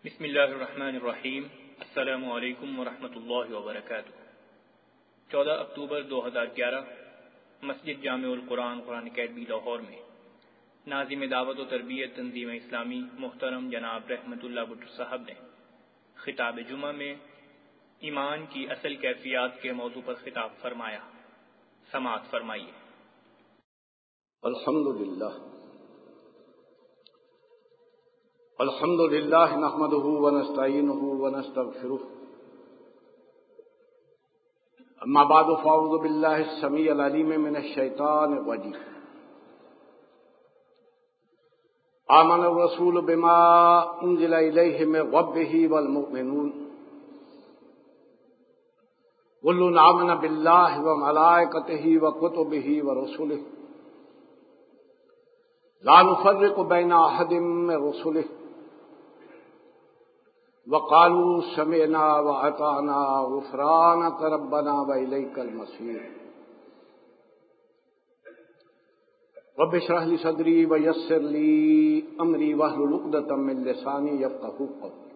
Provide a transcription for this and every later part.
بسم اللہ الرحمن الرحیم۔ السلام علیکم ورحمۃ اللہ وبرکاتہ۔ 14 اکتوبر 2011 مسجد جامع القرآن قرآن اکیڈمی لاہور میں ناظم دعوت و تربیت تنظیم اسلامی محترم جناب رحمت اللہ بٹر صاحب نے خطاب جمعہ میں ایمان کی اصل کیفیات کے موضوع پر خطاب فرمایا۔ سماعت فرمائیے۔ الحمد لله نحمده ونستعينه ونستغفره اما بعد فاعوذ بالله السميع العليم من الشيطان الرجيم آمن الرسول بما انزل اليه من ربه والمؤمنون كل آمن بالله وملائكته وكتبه ورسله لا نفرق بين أحد من رسله وقالوا سمعنا وأطعنا غفرانك ربنا وإليك المصير رب اشرح لي صدري ويسر لي أمري واحلل عقدة من لساني يفقهوا قولي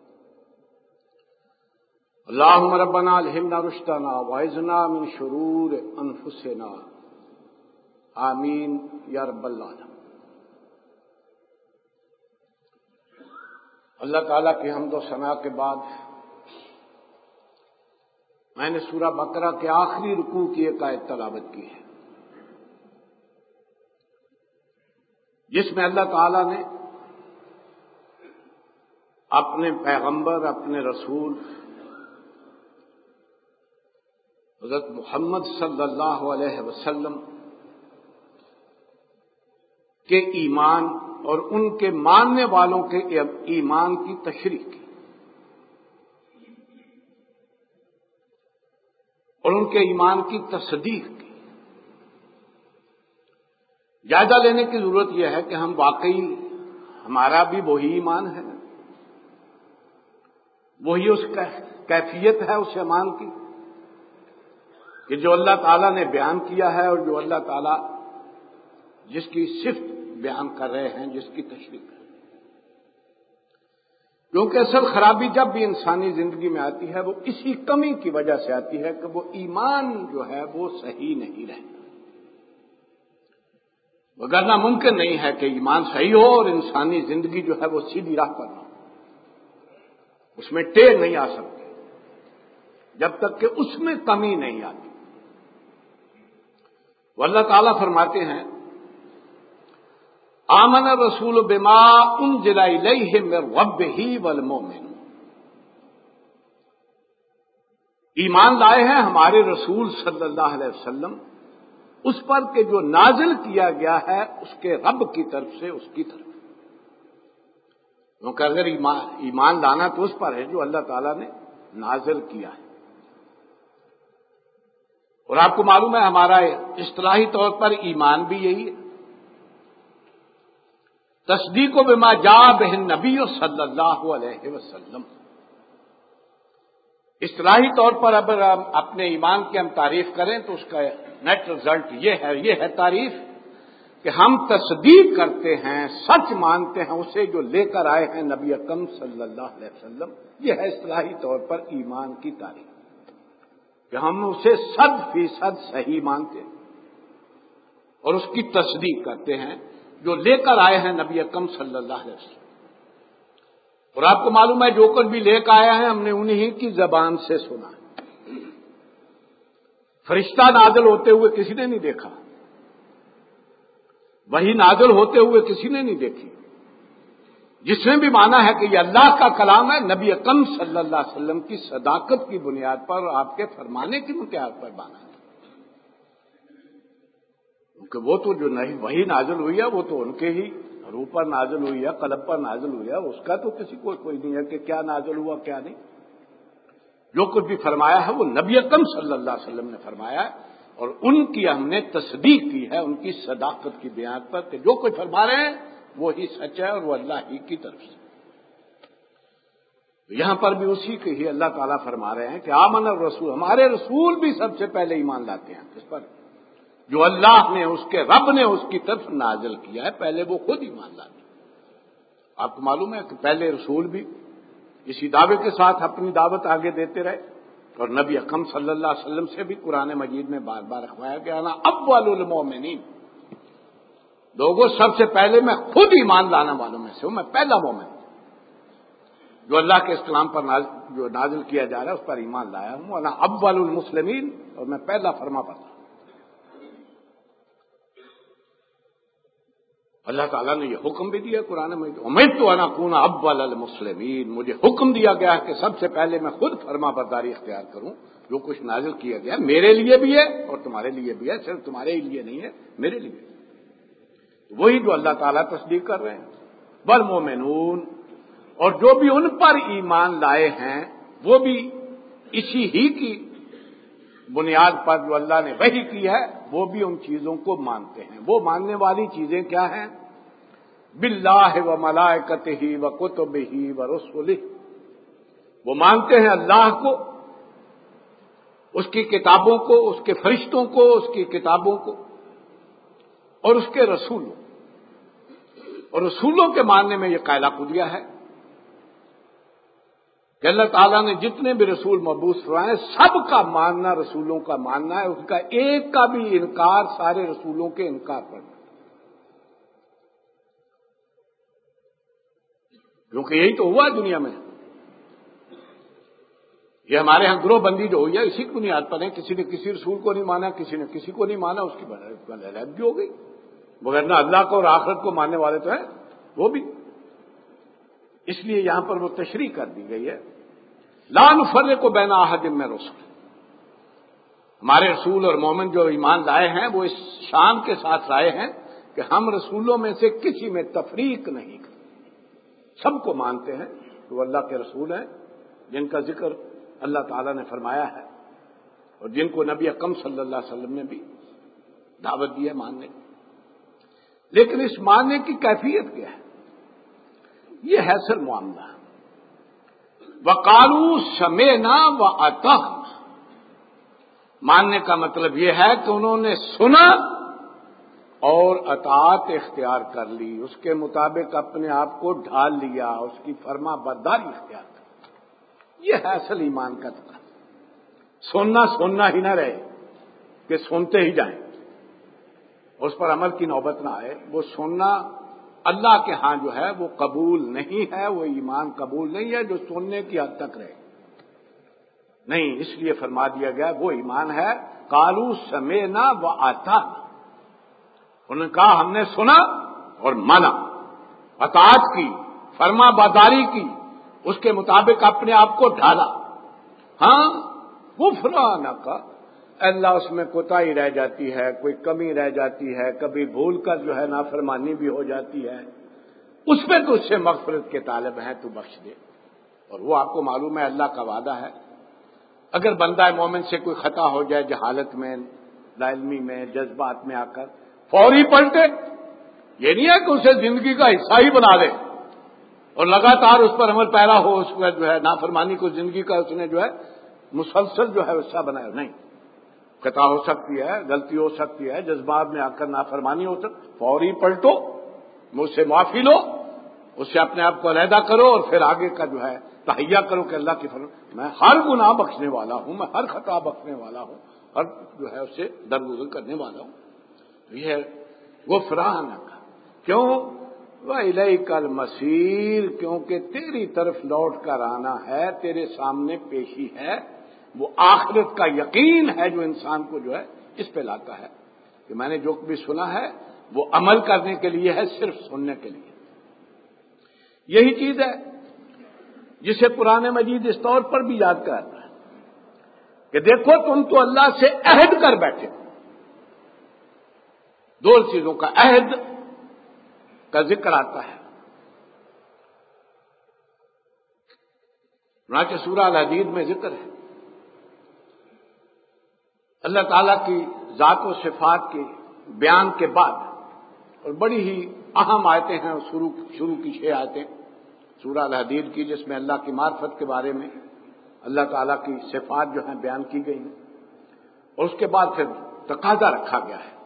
اللهم ربنا ألهمنا رشدنا وأعذنا من شرور أنفسنا آمين يا رب العالمين۔ اللہ تعالیٰ کی حمد و ثنا کے بعد میں نے سورہ بقرہ کے آخری رکوع کی ایک آیت تلاوت کی ہے، جس میں اللہ تعالیٰ نے اپنے پیغمبر اپنے رسول حضرت محمد صلی اللہ علیہ وسلم کے ایمان اور ان کے ماننے والوں کے ایمان کی تشریح کی اور ان کے ایمان کی تصدیق کی۔ جائزہ لینے کی ضرورت یہ ہے کہ ہم واقعی ہمارا بھی وہی ایمان ہے، وہی اس کا کیفیت ہے اس ایمان کی کہ جو اللہ تعالیٰ نے بیان کیا ہے اور جو اللہ تعالیٰ جس کی صفت بیان کر رہے ہیں، جس کی تشریح کر رہے ہیں۔ کیونکہ اصل خرابی جب بھی انسانی زندگی میں آتی ہے وہ اسی کمی کی وجہ سے آتی ہے کہ وہ ایمان جو ہے وہ صحیح نہیں رہتا، وگرنہ ممکن نہیں ہے کہ ایمان صحیح ہو اور انسانی زندگی جو ہے وہ سیدھی راہ پر نہ ہو، اس میں ٹیڑھ نہیں آ سکتی جب تک کہ اس میں کمی نہیں آتی۔ وہ اللہ تعالیٰ فرماتے ہیں آمن الرسول بما انزل الیہ من ربہ والمؤمنون، ایمان لائے ہیں ہمارے رسول صلی اللہ علیہ وسلم اس پر کہ جو نازل کیا گیا ہے اس کے رب کی طرف سے، اس کی طرف، کیونکہ اگر ایمان لانا تو اس پر ہے جو اللہ تعالیٰ نے نازل کیا ہے۔ اور آپ کو معلوم ہے ہمارا اصطلاحی طور پر ایمان بھی یہی ہے، تصدیق بما جاء بہ النبی صلی اللہ علیہ وسلم۔ اصطلاحی طور پر اگر ہم اپنے ایمان کی ہم تعریف کریں تو اس کا نیٹ رزلٹ یہ ہے تعریف کہ ہم تصدیق کرتے ہیں، سچ مانتے ہیں اسے جو لے کر آئے ہیں نبی اکرم صلی اللہ علیہ وسلم۔ یہ ہے اصطلاحی طور پر ایمان کی تعریف کہ ہم اسے 100% صحیح مانتے ہیں اور اس کی تصدیق کرتے ہیں جو لے کر آئے ہیں نبی اکرم صلی اللہ علیہ وسلم۔ اور آپ کو معلوم ہے جو کچھ بھی لے کر آیا ہے ہم نے انہی کی زبان سے سنا ہے، فرشتہ نازل ہوتے ہوئے کسی نے نہیں دیکھا، وحی نازل ہوتے ہوئے کسی نے نہیں دیکھی، جس نے بھی مانا ہے کہ یہ اللہ کا کلام ہے نبی اکرم صلی اللہ علیہ وسلم کی صداقت کی بنیاد پر اور آپ کے فرمانے کی بنیاد پر مانا ہے، کیونکہ وہ تو جو نہیں وہی نازل ہوئی ہے وہ تو ان کے ہی روح پر نازل ہوئی ہے، قلب پر نازل ہوئی ہے، اس کا تو کسی کو کوئی نہیں ہے کہ کیا نازل ہوا کیا نہیں۔ جو کچھ بھی فرمایا ہے وہ نبی اکرم صلی اللہ علیہ وسلم نے فرمایا ہے اور ان کی ہم نے تصدیق کی ہے ان کی صداقت کی بنیاد پر کہ جو کچھ فرما رہے ہیں وہی سچ ہے اور وہ اللہ ہی کی طرف سے۔ یہاں پر بھی اسی کے ہی اللہ تعالیٰ فرما رہے ہیں کہ آمن الرسول، ہمارے رسول بھی سب سے پہلے ایمان لاتے ہیں کس پر؟ جو اللہ نے اس کے رب نے اس کی طرف نازل کیا ہے، پہلے وہ خود ایمان لاتے ہیں۔ آپ کو معلوم ہے کہ پہلے رسول بھی اسی دعوے کے ساتھ اپنی دعوت آگے دیتے رہے، اور نبی اکرم صلی اللہ علیہ وسلم سے بھی قرآن مجید میں بار بار رکھوایا گیا نا اول المومنین، لوگوں سب سے پہلے میں خود ایمان لانا والوں میں سے ہوں، میں پہلا مومن جو اللہ کے اس کلام پر جو نازل کیا جا رہا ہے اس پر ایمان لایا ہوں، وانا اول المسلمین، اور میں پہلا فرما بردار۔ اللہ تعالیٰ نے یہ حکم بھی دیا قرآن میں، امرت ان اکون اول المسلمین، مجھے حکم دیا گیا ہے کہ سب سے پہلے میں خود فرما برداری اختیار کروں، جو کچھ نازل کیا گیا میرے لیے بھی ہے اور تمہارے لیے بھی ہے، صرف تمہارے ہی لیے نہیں ہے، میرے لیے۔ وہی جو اللہ تعالیٰ تصدیق کر رہے ہیں، والمؤمنون، اور جو بھی ان پر ایمان لائے ہیں وہ بھی اسی ہی کی بنیاد پر جو اللہ نے وحی کی ہے وہ بھی ان چیزوں کو مانتے ہیں۔ وہ ماننے والی چیزیں کیا ہیں؟ باللہ و ملائکتہ و کتبہ و رسلہ، وہ مانتے ہیں اللہ کو، اس کی کتابوں کو، اس کے فرشتوں کو، اس کی کتابوں کو، اور اس کے رسولوں، اور رسولوں کے ماننے میں یہ قاعدہ قدیہ ہے کہ اللہ تعالیٰ نے جتنے بھی رسول مبعوث فرمائے سب کا ماننا رسولوں کا ماننا ہے، اس کا ایک کا بھی انکار سارے رسولوں کے انکار کرنا، کیونکہ یہی تو ہوا دنیا میں۔ یہ ہمارے یہاں گروہ بندی جو ہوئی ہے اسی کی بنیاد پر ہے، کسی نے کسی رسول کو نہیں مانا، کسی نے کسی کو نہیں مانا، اس کی علیحدگی ہو گئی، مگر نہ اللہ کو اور آخرت کو ماننے والے تو ہیں وہ بھی۔ اس لیے یہاں پر وہ تشریح کر دی گئی ہے، لا نفرق بین احد من رسل، ہمارے رسول اور مومن جو ایمان لائے ہیں وہ اس شان کے ساتھ لائے ہیں کہ ہم رسولوں میں سے کسی میں تفریق نہیں کرتے، سب کو مانتے ہیں تو اللہ کے رسول ہیں جن کا ذکر اللہ تعالیٰ نے فرمایا ہے اور جن کو نبی اکرم صلی اللہ علیہ وسلم نے بھی دعوت دی ہے ماننے۔ لیکن اس ماننے کی کیفیت کیا ہے؟ یہ ہے سر معاملہ، وقالوا سمعنا واطعنا، ماننے کا مطلب یہ ہے کہ انہوں نے سنا اور اطاعت اختیار کر لی، اس کے مطابق اپنے آپ کو ڈھال لیا، اس کی فرما برداری اختیار کر لی۔ یہ ہے اصل ایمان کا تقاضا، سننا ہی نہ رہے کہ سنتے ہی جائیں، اس پر عمل کی نوبت نہ آئے۔ وہ سننا اللہ کے ہاں جو ہے وہ قبول نہیں ہے، وہ ایمان قبول نہیں ہے جو سننے کی حد تک رہے نہیں، اس لیے فرما دیا گیا وہ ایمان ہے قالوا سمعنا واطعنا، انہوں نے کہا ہم نے سنا اور مانا، اطاعت کی، فرما برداری کی، اس کے مطابق اپنے آپ کو ڈھالا۔ ہاں غفرانک، اللہ اس میں کوتاہی رہ جاتی ہے، کوئی کمی رہ جاتی ہے، کبھی بھول کر جو ہے نافرمانی بھی ہو جاتی ہے، اس میں تو اس سے مغفرت کے طالب ہیں تو بخش دے۔ اور وہ آپ کو معلوم ہے اللہ کا وعدہ ہے، اگر بندہ مومن سے کوئی خطا ہو جائے جہالت میں، لا علمی میں، جذبات میں آ کر، فوری پلٹے، یہ نہیں ہے کہ اسے زندگی کا حصہ ہی بنا دے اور لگاتار اس پر عمل پیرا ہو، اس میں جو ہے نافرمانی کو زندگی کا اس نے جو ہے مسلسل جو ہے حصہ بنایا، نہیں، خطا ہو سکتی ہے، غلطی ہو سکتی ہے، جذبات میں آ کر نافرمانی ہو سکتی، فوری پلٹو، مجھ سے معافی لو، اس سے اپنے آپ کو علیحدہ کرو اور پھر آگے کا جو ہے تہیا کرو کہ اللہ کی فرمان، میں ہر گناہ بخشنے والا ہوں، میں ہر خطا بخشنے والا ہوں، ہر جو ہے اسے درگزر کرنے والا ہوں۔ تو یہ غفرانک، کیوں؟ وَإِلَيْكَ الْمَصِيرُ، کیونکہ تیری طرف لوٹ کر آنا ہے، تیرے سامنے پیشی ہے، وہ آخرت کا یقین ہے جو انسان کو جو ہے اس پہ لاتا ہے کہ میں نے جو بھی سنا ہے وہ عمل کرنے کے لیے ہے، صرف سننے کے لیے۔ یہی چیز ہے جسے قرآن مجید اس طور پر بھی یاد کراتا ہے کہ دیکھو تم تو اللہ سے عہد کر بیٹھے، دو چیزوں کا عہد کا ذکر آتا ہے، چنانچہ سورہ الحدید میں ذکر ہے اللہ تعالیٰ کی ذات و صفات کے بیان کے بعد، اور بڑی ہی اہم آیتیں ہیں، شروع کی 6 آیتیں سورہ الحدید کی، جس میں اللہ کی معرفت کے بارے میں اللہ تعالیٰ کی صفات جو ہیں بیان کی گئی ہیں، اور اس کے بعد پھر تقاضا رکھا گیا ہے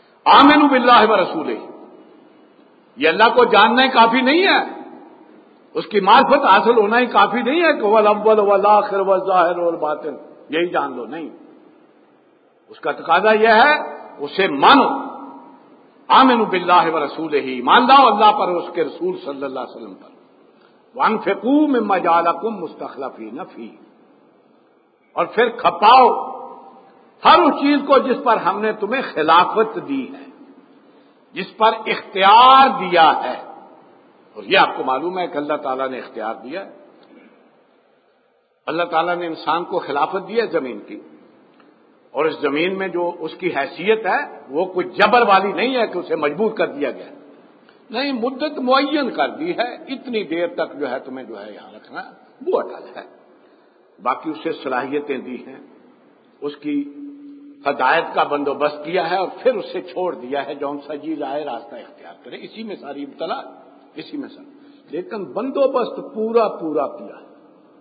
آمنوا باللہ ورسولہ، یہ اللہ کو جاننا کافی نہیں ہے، اس کی معرفت حاصل ہونا ہی کافی نہیں ہے کہ وہ الاول والآخر والظاہر والباطن یہی جان لو، نہیں. اس کا تقاضا یہ ہے اسے مانو. آمنوا باللہ ورسولہ، ایمان لاؤ اللہ پر اور اس کے رسول صلی اللہ علیہ وسلم پر. وانفقوا مما جعلکم مستخلفین فیہ، اور پھر کھپاؤ ہر اس چیز کو جس پر ہم نے تمہیں خلافت دی ہے، جس پر اختیار دیا ہے. اور یہ آپ کو معلوم ہے کہ اللہ تعالیٰ نے اختیار دیا ہے. اللہ تعالیٰ نے انسان کو خلافت دی ہے زمین کی، اور اس زمین میں جو اس کی حیثیت ہے وہ کوئی جبر والی نہیں ہے کہ اسے مجبور کر دیا گیا، نہیں، مدت معین کر دی ہے، اتنی دیر تک جو ہے تمہیں جو ہے یہاں رکھنا، وہ اٹل ہے. باقی اسے صلاحیتیں دی ہیں، اس کی ہدایت کا بندوبست کیا ہے، اور پھر اسے چھوڑ دیا ہے جون سا جی آئے راستہ اختیار کرے. اسی میں ساری ابتلا، اسی میں ساری، لیکن بندوبست پورا پورا کیا ہے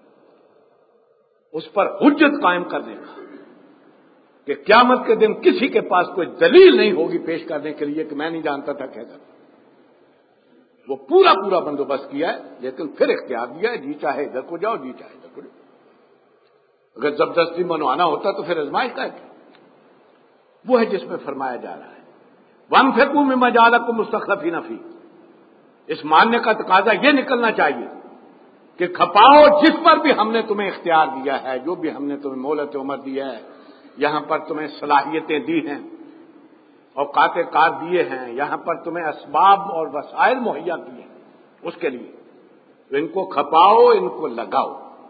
اس پر حجت قائم کرنے کا کہ قیامت کے دن کسی کے پاس کوئی دلیل نہیں ہوگی پیش کرنے کے لیے کہ میں نہیں جانتا تھا کہہ. وہ پورا پورا بندوبست کیا ہے، لیکن پھر اختیار دیا ہے، جی چاہے ادھر کو جاؤ، جی چاہے ادھر کو جاؤ. اگر زبردستی منوانا ہوتا تو پھر آزمائش کا ہے. وہ ہے جس میں فرمایا جا رہا ہے وانفقوا مما جعلکم مستخلفین فیہ. اس ماننے کا تقاضا یہ نکلنا چاہیے کہ کھپاؤ جس پر بھی ہم نے تمہیں اختیار دیا ہے، جو بھی ہم نے تمہیں مہلت عمر دیا ہے، یہاں پر تمہیں صلاحیتیں دی ہیں، اوقات کار دیے ہیں، یہاں پر تمہیں اسباب اور وسائل مہیا کیے ہیں، اس کے لیے ان کو کھپاؤ، ان کو لگاؤ.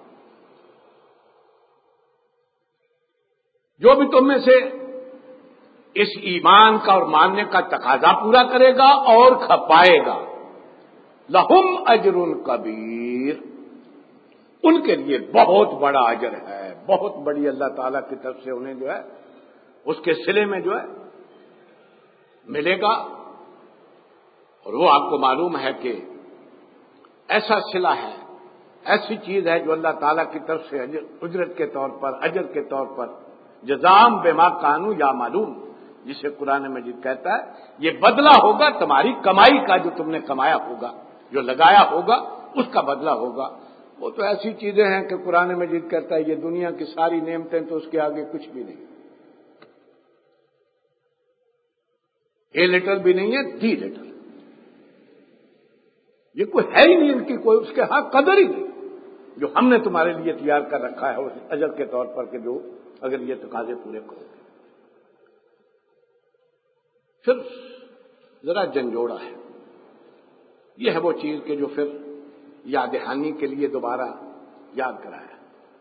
جو بھی تم میں سے اس ایمان کا اور ماننے کا تقاضا پورا کرے گا اور کھپائے گا، لہم اجر کبیر، ان کے لیے بہت بڑا اجر ہے، بہت بڑی اللہ تعالیٰ کی طرف سے انہیں جو ہے اس کے صلے میں جو ہے ملے گا. اور وہ آپ کو معلوم ہے کہ ایسا صلہ ہے، ایسی چیز ہے جو اللہ تعالیٰ کی طرف سے اجرت کے طور پر، اجر کے طور پر، جزام بما کانوا یعملون، جسے قرآن مجید کہتا ہے یہ بدلہ ہوگا تمہاری کمائی کا، جو تم نے کمایا ہوگا، جو لگایا ہوگا اس کا بدلہ ہوگا. وہ تو ایسی چیزیں ہیں کہ قرآن مجید کہتا ہے یہ دنیا کی ساری نعمتیں تو اس کے آگے کچھ بھی نہیں، اے لیٹر بھی نہیں ہے، ڈی لیٹر، یہ کوئی ہے ہی نہیں ان کی، کوئی اس کے ہاں قدر ہی نہیں جو ہم نے تمہارے لیے تیار کر رکھا ہے اس اجر کے طور پر کہ جو اگر یہ تقاضے پورے کرو گے. پھر ذرا جھنجھوڑا ہے، یہ ہے وہ چیز کہ جو پھر یاد دہانی کے لیے دوبارہ یاد کرایا.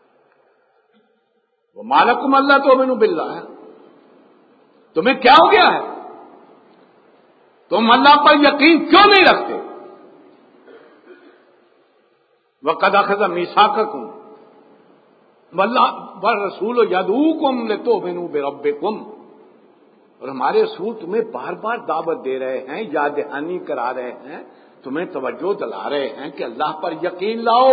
وہ مالکم اللہ تؤمنوا باللہ، تمہیں کیا ہو گیا ہے، تم اللہ پر یقین کیوں نہیں رکھتے؟ وَقَدْ أَخَذَ مِيثَاقَكُمْ وَالرَّسُولُ يَدْعُوكُمْ لِتُؤْمِنُوا بِرَبِّكُمْ، اور ہمارے رسول تمہیں بار بار دعوت دے رہے ہیں، یاد دہانی کرا رہے ہیں، تمہیں توجہ دلا رہے ہیں کہ اللہ پر یقین لاؤ،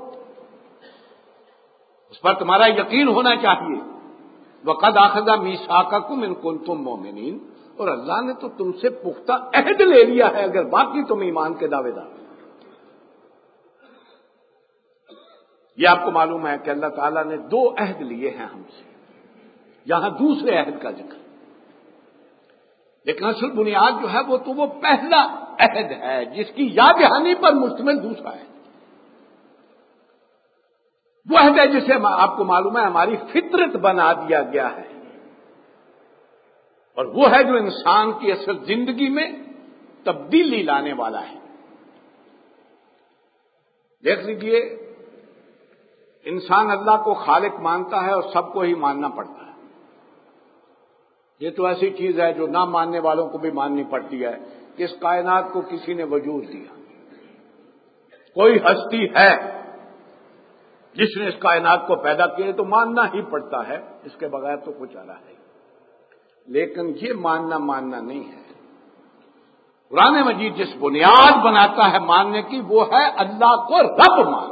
اس پر تمہارا یقین ہونا چاہیے. وَقَدْ أَخَذَ مِيثَاقَكُمْ إِن كُنتُم مُؤْمِنِينَ، اور اللہ نے تو تم سے پختہ عہد لے لیا ہے اگر باقی تم ایمان کے دعوے دار. یہ آپ کو معلوم ہے کہ اللہ تعالیٰ نے 2 عہد لیے ہیں ہم سے، یہاں دوسرے عہد کا ذکر، لیکن اصل بنیاد جو ہے وہ تو وہ پہلا عہد ہے جس کی یاد دہانی پر مشتمل دوسرا ہے. وہ عہد ہے جسے آپ کو معلوم ہے ہماری فطرت بنا دیا گیا ہے، اور وہ ہے جو انسان کی اصل زندگی میں تبدیلی لانے والا ہے. دیکھ لیجئے، انسان اللہ کو خالق مانتا ہے اور سب کو ہی ماننا پڑتا ہے. یہ تو ایسی چیز ہے جو نہ ماننے والوں کو بھی ماننی پڑتی ہے کہ اس کائنات کو کسی نے وجود دیا، کوئی ہستی ہے جس نے اس کائنات کو پیدا کیا، تو ماننا ہی پڑتا ہے، اس کے بغیر تو کچھ آ رہا ہے. لیکن یہ ماننا نہیں ہے. قرآن مجید جس بنیاد بناتا ہے ماننے کی وہ ہے اللہ کو رب مان.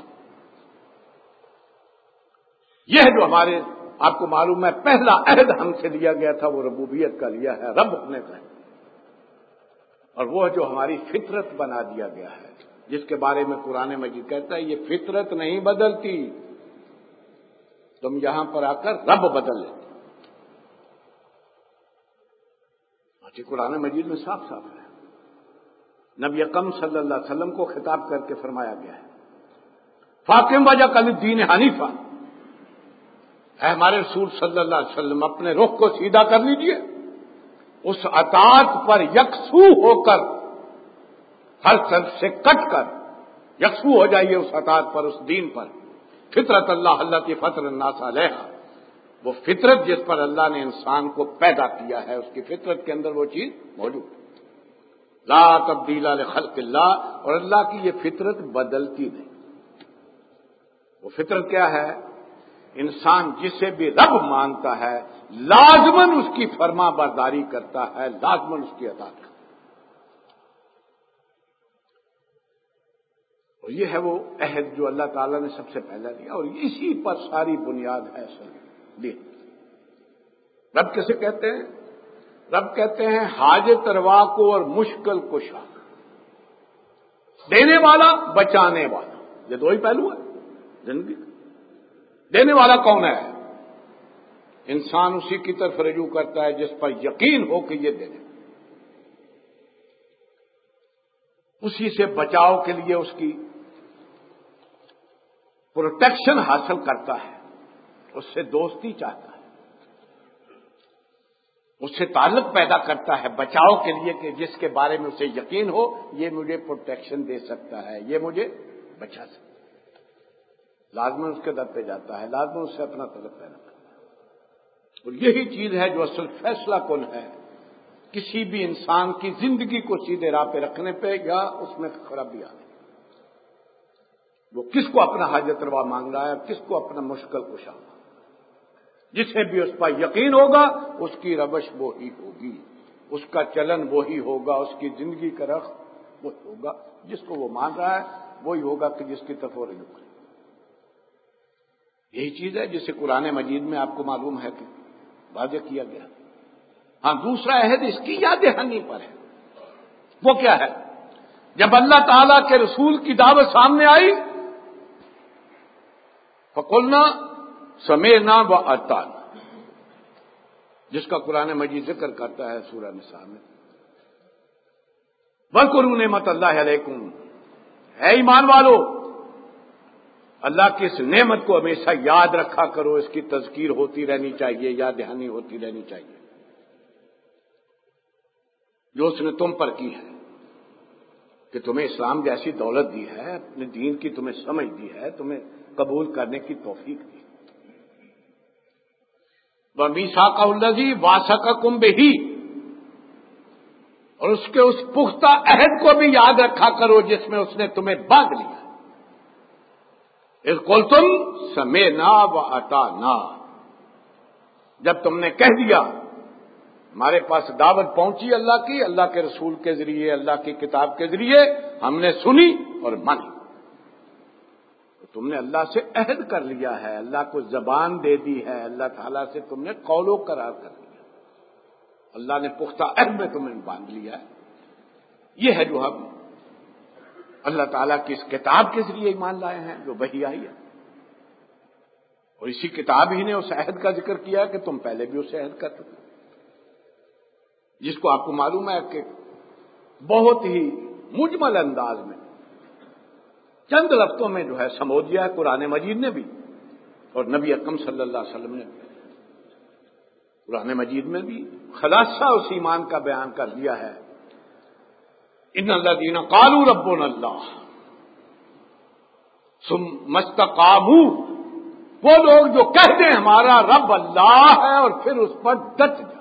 یہ جو ہمارے آپ کو معلوم ہے پہلا عہد ہم سے لیا گیا تھا وہ ربوبیت کا لیا ہے، رب ہونے کا ہے، اور وہ جو ہماری فطرت بنا دیا گیا ہے جس کے بارے میں قرآن مجید کہتا ہے یہ فطرت نہیں بدلتی، تم یہاں پر آ کر رب بدل لیتے۔ قرآن مجید میں صاف صاف ہے، نبی اکرم صلی اللہ علیہ وسلم کو خطاب کر کے فرمایا گیا ہے فاقم وجہ کل دین حنیفہ، اے ہمارے رسول صلی اللہ علیہ وسلم اپنے رخ کو سیدھا کر لیجئے، اس اطاعت پر یکسو ہو کر، ہر طرف سے کٹ کر یکسو ہو جائیے اس اطاعت پر، اس دین پر، فطرت اللہ التی فطر الناس علیہا، وہ فطرت جس پر اللہ نے انسان کو پیدا کیا ہے، اس کی فطرت کے اندر وہ چیز موجود ہے، لا تبدیل لخلق اللہ، اور اللہ کی یہ فطرت بدلتی نہیں۔ وہ فطرت کیا ہے؟ انسان جسے بھی رب مانتا ہے لازماً اس کی فرما برداری کرتا ہے، لازماً اس کی اطاعت کرتا ہے، اور یہ ہے وہ عہد جو اللہ تعالیٰ نے سب سے پہلا لیا، اور اسی پر ساری بنیاد ہے اصل دین۔ رب کیسے کہتے ہیں؟ رب کہتے ہیں حاجت روا کو اور مشکل کشا، دینے والا بچانے والا، یہ دو ہی پہلو ہے زندگی۔ دینے والا کون ہے؟ انسان اسی کی طرف رجوع کرتا ہے جس پر یقین ہو کہ یہ دینے، اسی سے بچاؤ کے لیے اس کی پروٹیکشن حاصل کرتا ہے، اس سے دوستی چاہتا ہے، اس سے تعلق پیدا کرتا ہے بچاؤ کے لیے کہ جس کے بارے میں اسے یقین ہو یہ مجھے پروٹیکشن دے سکتا ہے، یہ مجھے بچا سکتا ہے، لازماً اس کے در پہ جاتا ہے، لازماً اس سے اپنا طلب پیدا کرتا ہے، اور یہی چیز ہے جو اصل فیصلہ کن ہے کسی بھی انسان کی زندگی کو سیدھے راہ پہ رکھنے پہ یا اس میں خرابی آنے، وہ کس کو اپنا حاجت روا مانگ رہا ہے، کس کو اپنا مشکل کشا، جسے بھی اس پر یقین ہوگا اس کی روش وہی ہوگی، اس کا چلن وہی ہوگا، اس کی زندگی کا رخ وہی ہوگا، جس کو وہ مان رہا ہے وہی ہوگا کہ جس کی طرف وہ رجوع کرے۔ یہی چیز ہے جسے قرآن مجید میں آپ کو معلوم ہے کہ واضح کیا گیا۔ ہاں، دوسرا عہد اس کی یاد دہانی پر ہے، وہ کیا ہے؟ جب اللہ تعالیٰ کے رسول کی دعوت سامنے آئی فقلنا سمعنا واطعنا، جس کا قرآن مجید ذکر کرتا ہے سورہ نساء میں، واذکروا نعمت اللہ علیکم، اے ایمان والو اللہ کی اس نعمت کو ہمیشہ یاد رکھا کرو، اس کی تذکیر ہوتی رہنی چاہیے، یاد دہانی ہوتی رہنی چاہیے، جو اس نے تم پر کی ہے کہ تمہیں اسلام جیسی دولت دی ہے، اپنے دین کی تمہیں سمجھ دی ہے، تمہیں قبول کرنے کی توفیق دی۔ وَمِيثَاقَهُ الَّذِي وَاثَقَكُم بِهِ، اور اس کے اس پختہ عہد کو بھی یاد رکھا کرو جس میں اس نے تمہیں باندھ لیا۔ اذ قلتم سمعنا وَأَطَعْنَا، جب تم نے کہہ دیا، ہمارے پاس دعوت پہنچی اللہ کی، اللہ کے رسول کے ذریعے، اللہ کی کتاب کے ذریعے، ہم نے سنی اور مانی، تو تم نے اللہ سے عہد کر لیا ہے، اللہ کو زبان دے دی ہے، اللہ تعالیٰ سے تم نے قول و قرار کر لیا، اللہ نے پختہ عہد میں تمہیں باندھ لیا ہے۔ یہ ہے جو ہم اللہ تعالیٰ کی اس کتاب کے ذریعے ایمان لائے ہیں جو وحی آئی ہے، اور اسی کتاب ہی نے اس عہد کا ذکر کیا ہے کہ تم پہلے بھی اسے عہد کرتے تھے، جس کو آپ کو معلوم ہے کہ بہت ہی مجمل انداز میں چند لفظوں میں جو ہے سمو دیا ہے قرآن مجید نے بھی، اور نبی اکرم صلی اللہ علیہ وسلم نے بھی قرآن مجید میں بھی خلاصہ اس ایمان کا بیان کر دیا ہے۔ ان الذین قالوا ربنا اللہ ثم استقاموا، وہ لوگ جو کہتے ہیں ہمارا رب اللہ ہے اور پھر اس پر ڈٹ جائیں،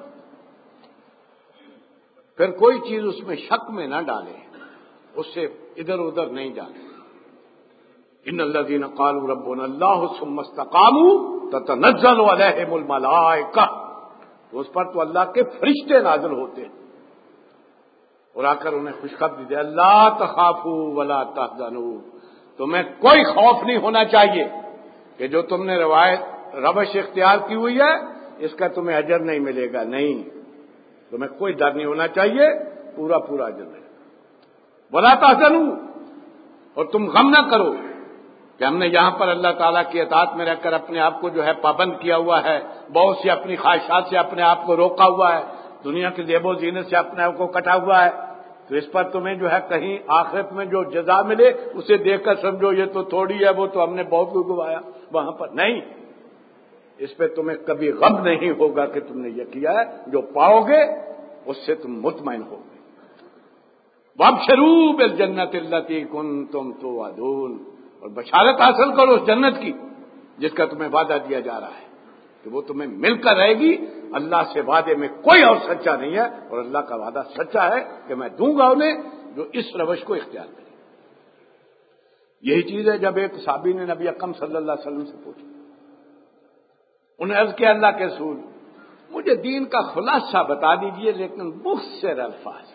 پھر کوئی چیز اس میں شک میں نہ ڈالے، اس سے ادھر ادھر نہیں جانے۔ ان الذین قالوا ربنا اللہ ثم استقاموا تتنزل علیہم الملائکہ، اس پر تو اللہ کے فرشتے نازل ہوتے ہیں اور آ کر انہیں خوشخبری دے، اللہ تخافوا ولا تحزنوا، تمہیں کوئی خوف نہیں ہونا چاہیے کہ جو تم نے روش اختیار کی ہوئی ہے اس کا تمہیں اجر نہیں ملے گا، نہیں، تمہیں کوئی ڈر نہیں ہونا چاہیے، پورا پورا اجر ملے گا۔ ولا تحزنوا، اور تم غم نہ کرو کہ ہم نے یہاں پر اللہ تعالیٰ کی اطاعت میں رہ کر اپنے آپ کو جو ہے پابند کیا ہوا ہے، بہت سی اپنی خواہشات سے اپنے آپ کو روکا ہوا ہے، دنیا کے زیب و زینت سے اپنے آپ کو کٹا ہوا ہے، تو اس پر تمہیں جو ہے کہیں آخرت میں جو جزا ملے اسے دیکھ کر سمجھو یہ تو تھوڑی ہے، وہ تو ہم نے بہت کچھ گوایا وہاں پر نہیں، اس پہ تمہیں کبھی غم نہیں ہوگا کہ تم نے یہ کیا ہے، جو پاؤ گے اس سے تم مطمئن ہوگے۔ وابشروا بالجنۃ التی کنتم توعدون، اور بشارت حاصل کرو اس جنت کی جس کا تمہیں وعدہ دیا جا رہا ہے کہ وہ تمہیں مل کر رہے گی۔ اللہ سے وعدے میں کوئی اور سچا نہیں ہے، اور اللہ کا وعدہ سچا ہے کہ میں دوں گا انہیں جو اس روش کو اختیار کرے۔ یہی چیز ہے جب ایک صحابی نے نبی اکرم صلی اللہ علیہ وسلم سے پوچھا، انہیں عرض کیا اللہ کے رسول مجھے دین کا خلاصہ بتا دیجئے لیکن مختصر الفاظ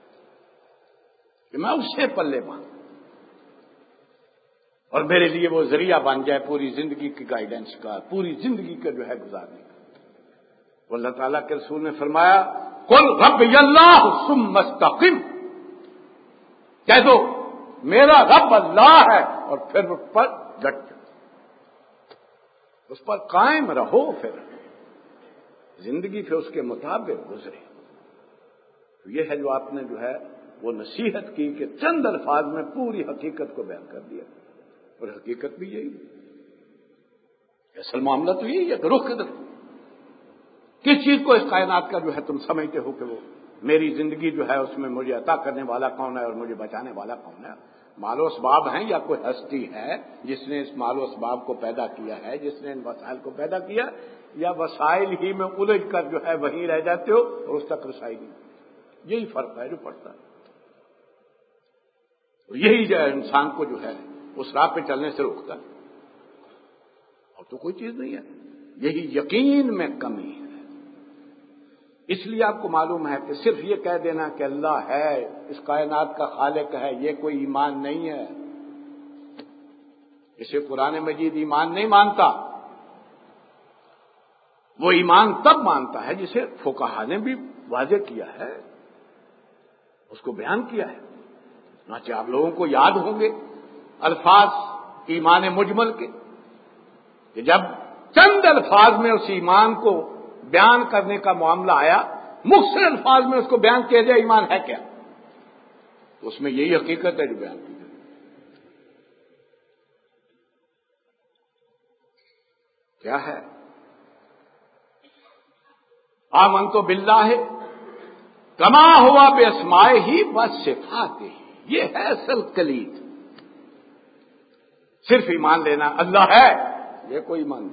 کہ میں اس سے پلے باندھوں اور میرے لیے وہ ذریعہ بن جائے پوری زندگی کی گائیڈنس کا، پوری زندگی کا جو ہے گزارنے کا۔ تو اللہ تعالیٰ کے رسول نے فرمایا قل ربی اللہ ثم استقم، کہہ دو میرا رب اللہ ہے اور پھر اس پر ڈٹ جاؤ، اس پر قائم رہو، پھر زندگی پھر اس کے مطابق گزرے۔ تو یہ ہے جو آپ نے جو ہے وہ نصیحت کی کہ چند الفاظ میں پوری حقیقت کو بیان کر دیا، اور حقیقت بھی یہی ہے، اصل معاملہ تو یہی ہے کہ رخ کدھر، کس چیز کو اس کائنات کا جو ہے تم سمجھتے ہو کہ وہ میری زندگی جو ہے اس میں مجھے عطا کرنے والا کون ہے اور مجھے بچانے والا کون ہے؟ مال و اسباب ہیں یا کوئی ہستی ہے جس نے اس مال و اسباب کو پیدا کیا ہے، جس نے ان وسائل کو پیدا کیا، یا وسائل ہی میں الجھ کر جو ہے وہیں رہ جاتے ہو اور اس تک رسائی نہیں؟ یہی فرق ہے جو پڑتا ہے، یہی جو ہے انسان کو جو ہے اس راہ پہ چلنے سے روکتا ہے، اور تو کوئی چیز نہیں ہے، یہی یقین میں کمی ہے۔ اس لیے آپ کو معلوم ہے کہ صرف یہ کہہ دینا کہ اللہ ہے، اس کائنات کا خالق ہے، یہ کوئی ایمان نہیں ہے، اسے قرآن مجید ایمان نہیں مانتا۔ وہ ایمان تب مانتا ہے جسے فقہا نے بھی واضح کیا ہے، اس کو بیان کیا ہے۔ چنانچہ آپ لوگوں کو یاد ہوں گے الفاظ ایمان مجمل کے، کہ جب چند الفاظ میں اس ایمان کو بیان کرنے کا معاملہ آیا، مختصر الفاظ میں اس کو بیان کیا جائے ایمان ہے کیا، تو اس میں یہی حقیقت ہے جو بیان کی جائے۔ کیا ہے؟ آمنت باللہ کما ہوا باسمائہ و صفاتہ، یہ ہے اصل کلید۔ صرف ایمان لینا اللہ ہے یہ کوئی ایمان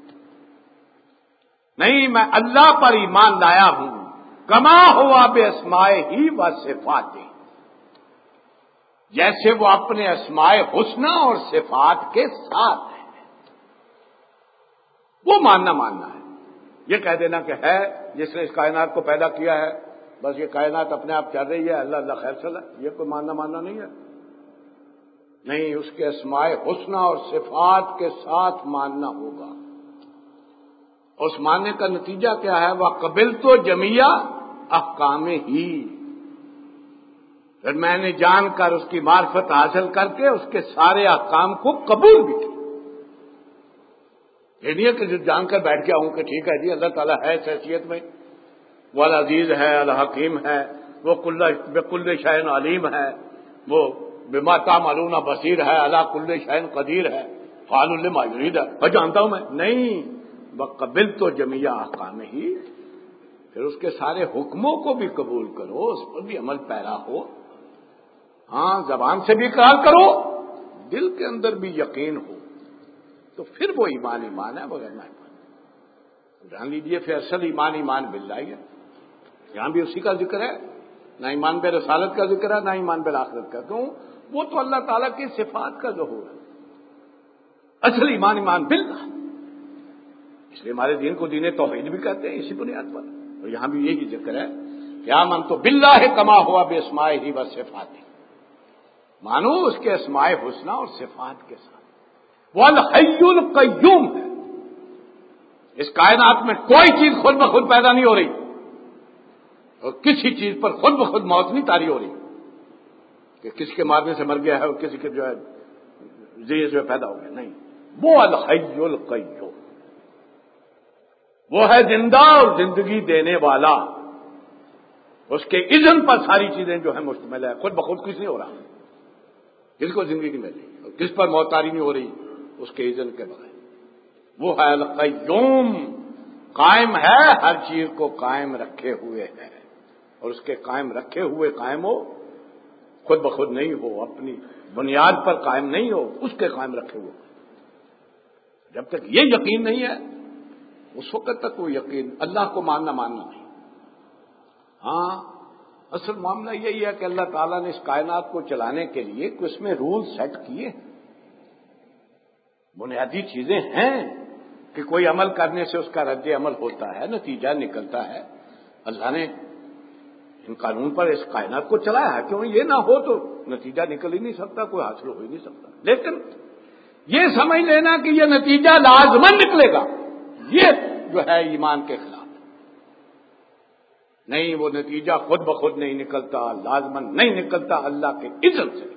نہیں، میں اللہ پر ایمان لایا ہوں، کما ہوا باسمائہ و صفاتہ، جیسے وہ اپنے اسماء حسنہ اور صفات کے ساتھ ہے، وہ ماننا ہے۔ یہ کہہ دینا کہ ہے جس نے اس کائنات کو پیدا کیا ہے، بس یہ کائنات اپنے آپ چل رہی ہے، اللہ خیر چلا، یہ کوئی ماننا نہیں ہے۔ نہیں، اس کے اسماء حسنہ اور صفات کے ساتھ ماننا ہوگا۔ اس ماننے کا نتیجہ کیا ہے؟ وَقَبِلْتُ جَمِيعَ أَحْكَامِهِ، پھر میں نے جان کر اس کی معرفت حاصل کر کے اس کے سارے احکام کو قبول بھی کیا۔ یہ نہیں ہے کہ جو جان کر بیٹھ گیا ہوں کہ ٹھیک ہے جی اللہ تعالیٰ ہے اس حیثیت میں، وہ العزیز ہے، الحکیم ہے، وہ بکل شیء علیم ہے، وہ بما تعملون بصیر ہے، علی کل شیء قدیر ہے، فعال لما یرید ہے، میں جانتا ہوں میں نہیں۔ وَقَبِلْتُ جَمِيعَ أَحْكَامِهِ، پھر اس کے سارے حکموں کو بھی قبول کرو، اس پر بھی عمل پیرا ہو۔ ہاں، زبان سے بھی اقرار کرو، دل کے اندر بھی یقین ہو، تو پھر وہ ایمان ہے، بغیر نہ ایمان۔ جان لیجیے پھر اصل ایمان باللہ ہے، یہاں بھی اسی کا ذکر ہے، نہ ایمان بے رسالت کا ذکر ہے، نہ ایمان بالآخرت کا، کیوں؟ وہ تو اللہ تعالیٰ کی صفات کا ظہور ہے، اصل ایمان باللہ۔ اس لیے ہمارے دین کو دین توحید بھی کہتے ہیں اسی بنیاد پر، اور یہاں بھی یہی ذکر ہے کہ آمنت باللہ کما ہوا باسمائہ و صفاتہ، مانو اس کے اسماء حسنہ اور صفات کے ساتھ۔ وہ الحی القیوم ہے، اس کائنات میں کوئی چیز خود بخود پیدا نہیں ہو رہی، اور کسی چیز پر خود بخود موت نہیں طاری ہو رہی کہ کس کے مارنے سے مر گیا ہے اور کسی کے جو ہے ذریعے سے پیدا ہو گیا، نہیں، وہ الحی القیوم، وہ ہے زندہ اور زندگی دینے والا، اس کے اذن پر ساری چیزیں جو ہے مشتمل ہے، خود بخود کچھ نہیں ہو رہا، جس کو زندگی مل رہی اور کس پر موت طاری نہیں ہو رہی اس کے اذن کے بغیر، وہ ہے القیوم، قائم ہے، ہر چیز کو قائم رکھے ہوئے ہے، اور اس کے قائم رکھے ہوئے قائم ہو، خود بخود نہیں ہو، اپنی بنیاد پر قائم نہیں ہو، اس کے قائم رکھے ہوئے۔ جب تک یہ یقین نہیں ہے اس وقت تک وہ یقین اللہ کو ماننا نہیں۔ ہاں، اصل معاملہ یہی ہے کہ اللہ تعالیٰ نے اس کائنات کو چلانے کے لیے اس میں رول سیٹ کیے، بنیادی چیزیں ہیں کہ کوئی عمل کرنے سے اس کا رد عمل ہوتا ہے، نتیجہ نکلتا ہے۔ اللہ نے ان قانون پر اس کائنات کو چلایا ہے، کیوں یہ نہ ہو تو نتیجہ نکل ہی نہیں سکتا، کوئی حاصل ہو ہی نہیں سکتا۔ لیکن یہ سمجھ لینا کہ یہ نتیجہ لازماً نکلے گا، یہ جو ہے ایمان کے خلاف نہیں، وہ نتیجہ خود بخود نہیں نکلتا، لازماً نہیں نکلتا، اللہ کے اذن سے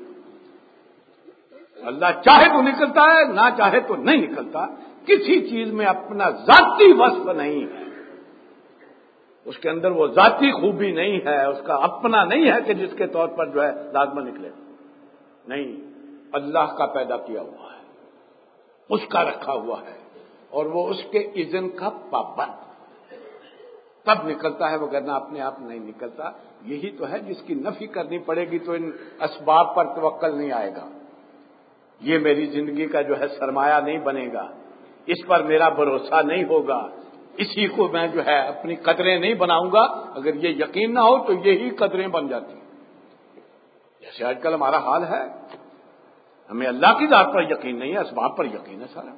اللہ چاہے تو نکلتا ہے، نہ چاہے تو نہیں نکلتا۔ کسی چیز میں اپنا ذاتی وصف نہیں ہے، اس کے اندر وہ ذاتی خوبی نہیں ہے، اس کا اپنا نہیں ہے کہ جس کے طور پر جو ہے لازماً نکلے، نہیں، اللہ کا پیدا کیا ہوا ہے، اس کا رکھا ہوا ہے، اور وہ اس کے اذن کا پابند، تب نکلتا ہے، وگرنہ اپنے آپ نہیں نکلتا۔ یہی تو ہے جس کی نفی کرنی پڑے گی تو ان اسباب پر توکل نہیں آئے گا، یہ میری زندگی کا جو ہے سرمایہ نہیں بنے گا، اس پر میرا بھروسہ نہیں ہوگا، اسی کو میں جو ہے اپنی قدریں نہیں بناؤں گا۔ اگر یہ یقین نہ ہو تو یہی قدریں بن جاتی ہیں، جیسے آج کل ہمارا حال ہے، ہمیں اللہ کی ذات پر یقین نہیں ہے، اسباب پر یقین ہے سارا۔